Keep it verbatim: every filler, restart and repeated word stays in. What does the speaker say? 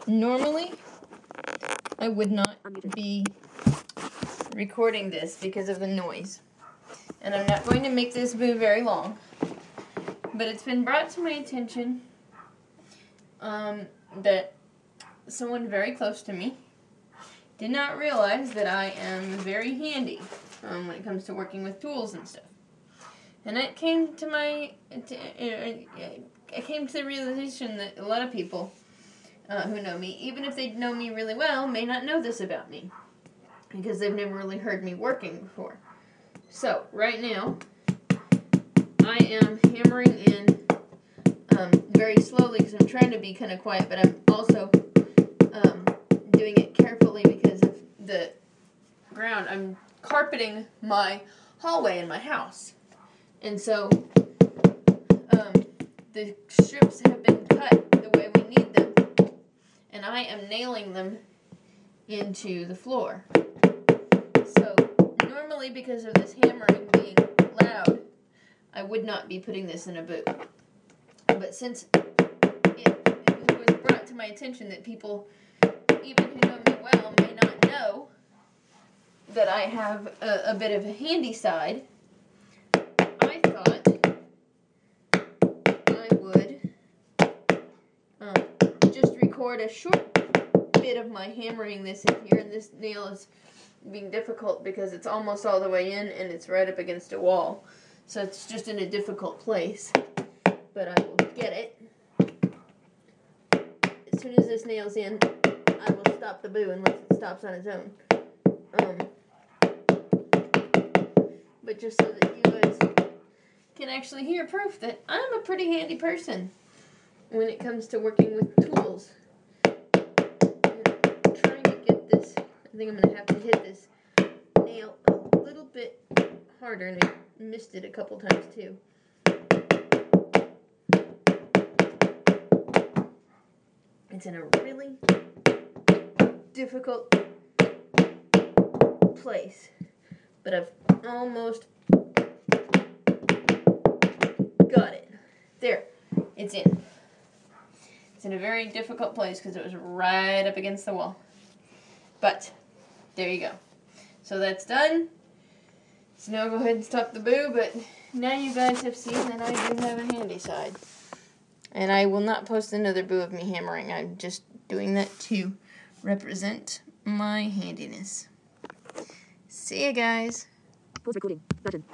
Normally, I would not be recording this because of the noise. And I'm not going to make this boo very long. But it's been brought to my attention um, that someone very close to me did not realize that I am very handy um, when it comes to working with tools and stuff. And it came to my, to, uh, I came to the realization that a lot of people uh, who know me, even if they know me really well, may not know this about me because they've never really heard me working before. So, right now, I am hammering in um, very slowly because I'm trying to be kind of quiet, but I'm also um, doing it carefully because of the ground. I'm carpeting my hallway in my house. And so, um, the strips have been cut the way we need them, and I am nailing them into the floor. So, normally because of this hammering being loud, I would not be putting this in a boot. But since it, it was brought to my attention that people, even who know me well, may not know that I have a, a bit of a handy side, I thought I would um, just record a short bit of my hammering this in here. And this nail is being difficult because it's almost all the way in and it's right up against a wall. So it's just in a difficult place. But I will get it. As soon as this nail's in, I will stop the boo unless it stops on its own. Um, but just so that you guys can actually hear proof that I'm a pretty handy person when it comes to working with tools. I'm trying to get this, I think I'm going to have to hit this nail a little bit harder, and I missed it a couple times too. It's in a really difficult place, but I've almost got it. There, it's in. It's in a very difficult place because it was right up against the wall. But, there you go. So that's done. So now I'll go ahead and stop the boo, but now you guys have seen that I do have a handy side. And I will not post another boo of me hammering. I'm just doing that to represent my handiness. See ya, guys. Pause recording button.